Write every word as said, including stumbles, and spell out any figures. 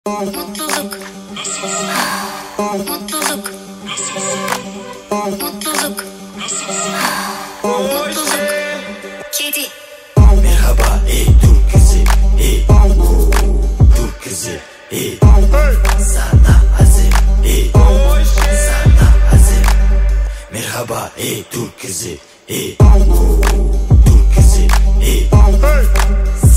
Mutluluk meselesi. Mutluluk meselesi. Mutluluk meselesi. Mutluluk. Kedi. Merhaba ey Türk kızı, ey Türk kızı, ey sana hazır, ey sana hazır. Merhaba ey Türk kızı, ey Türk kızı, ey